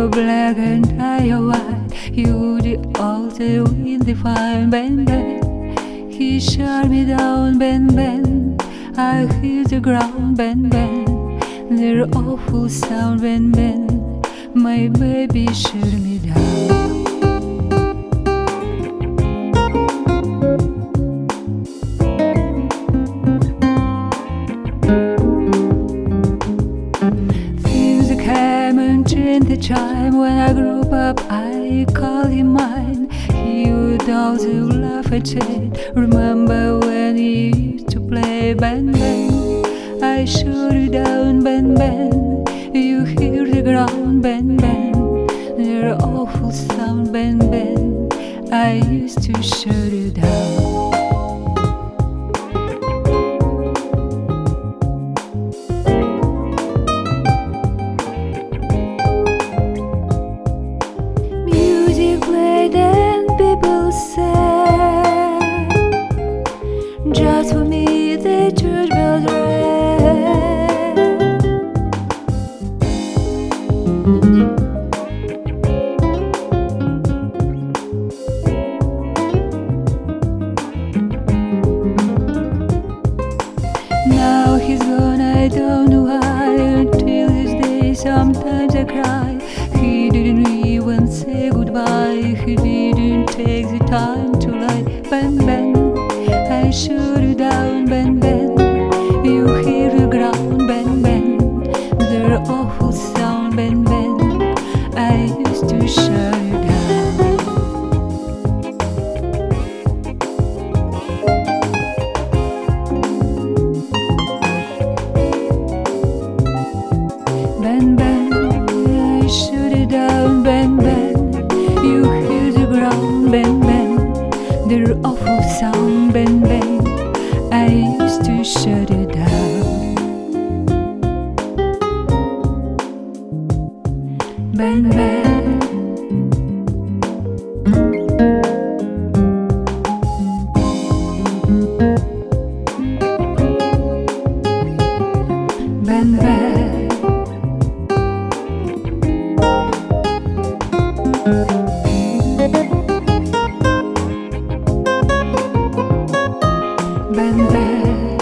You're black and I are white. You the altar in the fire, Ben Ben. He shut me down, Ben Ben. I hit the ground, Ben Ben. Their awful sound, Ben Ben. My baby shut me down. The time when I grew up, I called him mine. He would also laugh at it. Remember when he used to play Ben Ben? I shut you down, Ben Ben. You hear the ground, Ben Ben. Their awful sound, Ben Ben. I used to shut you down. Just for me, the church bells rang. Now he's gone, I don't know why. Until this day, sometimes I cry. He didn't even say goodbye. He didn't take the time to lie. Ben Ben, I shut you down, Ben Ben. You hear the ground, Ben Ben. Their awful sound, Ben Ben. I used to shut you down. Ben Ben, I shut you down, Ben Ben. You hear the ground, Ben Ben. Their awful sound, Ben Ben. I used to shut it down. Ben Ben. Ben Ben. Ben Ben.